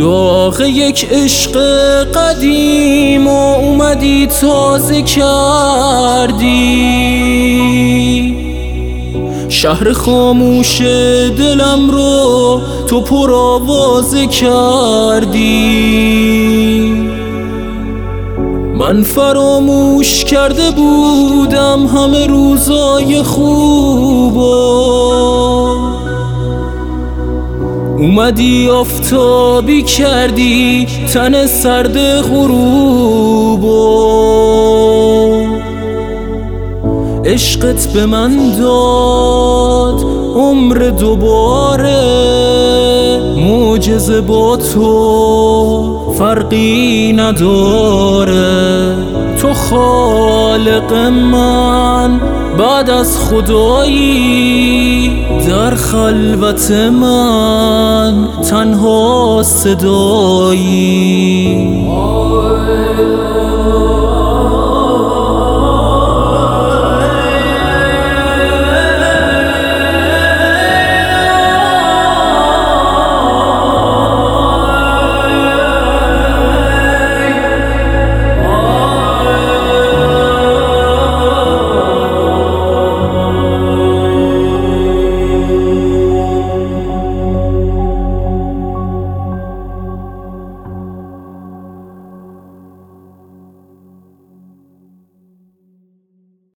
داغ یک عشق قدیم و اومدی تازه کردی. شهر خاموش دلم رو تو پر آوازه کردی. من فراموش کرده بودم همه روزای خوبو، اومدی آفتابی کردی تن سرد غروبو. عشقت به من داد عمر دوباره، معجزه با تو فرقی نداره. تو خالق من بعد از خدایی، در خلوت من تنها صدایی.